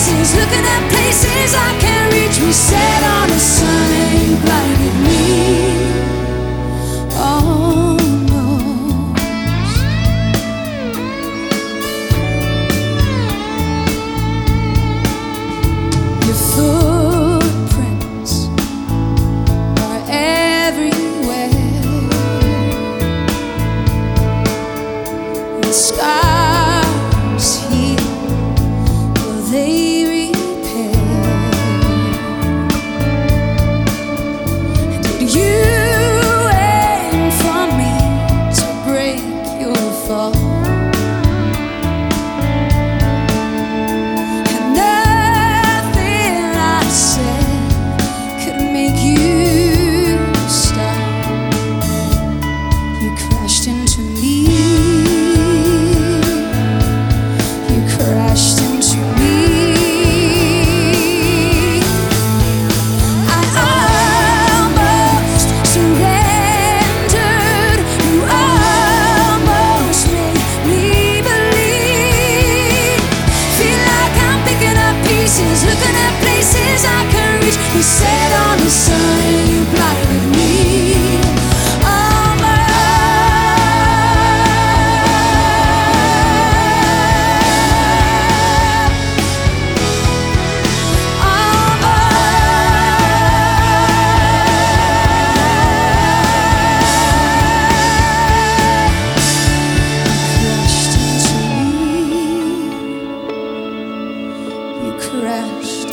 pieces, looking at places I can't reach. We sat on the sun and you blinded me. Your footprints are everywhere. The scars heal, will they repair? Did you aim for me to break your fall? Looking at places I can reach. We sat on the sun and you blinded me. Crashed